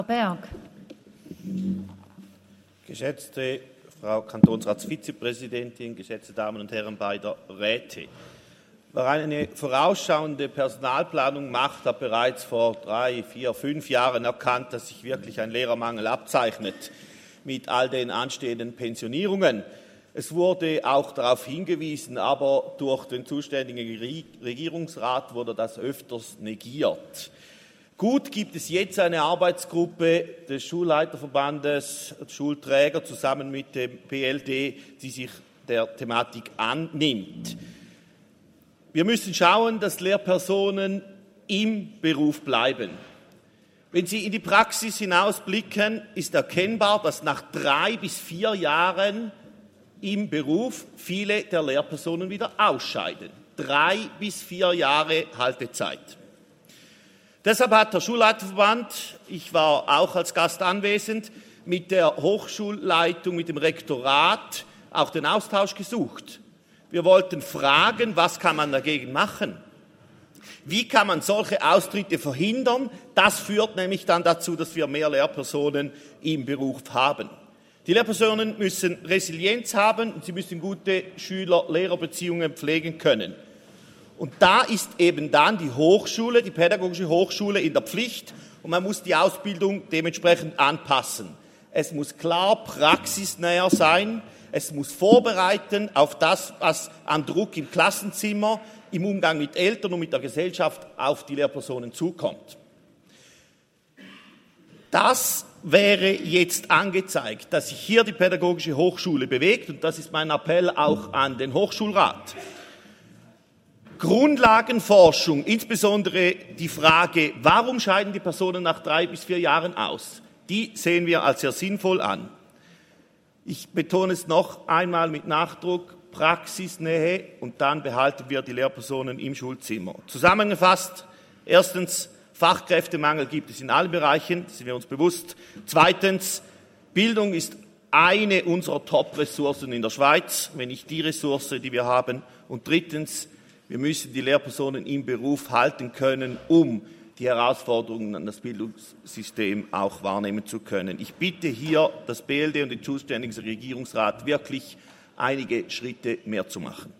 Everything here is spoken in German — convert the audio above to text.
Berg. Geschätzte Frau Kantonsratsvizepräsidentin, geschätzte Damen und Herren beider Räte. Wer eine vorausschauende Personalplanung macht, hat bereits vor 3, 4, 5 Jahren erkannt, dass sich wirklich ein Lehrermangel abzeichnet mit all den anstehenden Pensionierungen. Es wurde auch darauf hingewiesen, aber durch den zuständigen Regierungsrat wurde das öfters negiert. Gut, gibt es jetzt eine Arbeitsgruppe des Schulleiterverbandes, Schulträger zusammen mit dem PLD, die sich der Thematik annimmt. Wir müssen schauen, dass Lehrpersonen im Beruf bleiben. Wenn Sie in die Praxis hinausblicken, ist erkennbar, dass nach 3 bis 4 Jahren im Beruf viele der Lehrpersonen wieder ausscheiden. 3 bis 4 Jahre Haltezeit. Deshalb hat der Schulleiterverband, ich war auch als Gast anwesend, mit der Hochschulleitung, mit dem Rektorat auch den Austausch gesucht. Wir wollten fragen, was kann man dagegen machen? Wie kann man solche Austritte verhindern? Das führt nämlich dann dazu, dass wir mehr Lehrpersonen im Beruf haben. Die Lehrpersonen müssen Resilienz haben und sie müssen gute Schüler-Lehrer-Beziehungen pflegen können. Und da ist eben dann die Hochschule, die pädagogische Hochschule in der Pflicht und man muss die Ausbildung dementsprechend anpassen. Es muss klar praxisnäher sein, es muss vorbereiten auf das, was an Druck im Klassenzimmer, im Umgang mit Eltern und mit der Gesellschaft auf die Lehrpersonen zukommt. Das wäre jetzt angezeigt, dass sich hier die pädagogische Hochschule bewegt und das ist mein Appell auch an den Hochschulrat. Grundlagenforschung, insbesondere die Frage, warum scheiden die Personen nach 3 bis 4 Jahren aus, die sehen wir als sehr sinnvoll an. Ich betone es noch einmal mit Nachdruck, Praxisnähe und dann behalten wir die Lehrpersonen im Schulzimmer. Zusammengefasst, erstens, Fachkräftemangel gibt es in allen Bereichen, sind wir uns bewusst. Zweitens, Bildung ist eine unserer Top-Ressourcen in der Schweiz, wenn nicht die Ressource, die wir haben. Und drittens, wir müssen die Lehrpersonen im Beruf halten können, um die Herausforderungen an das Bildungssystem auch wahrnehmen zu können. Ich bitte hier das BLD und den zuständigen Regierungsrat wirklich einige Schritte mehr zu machen.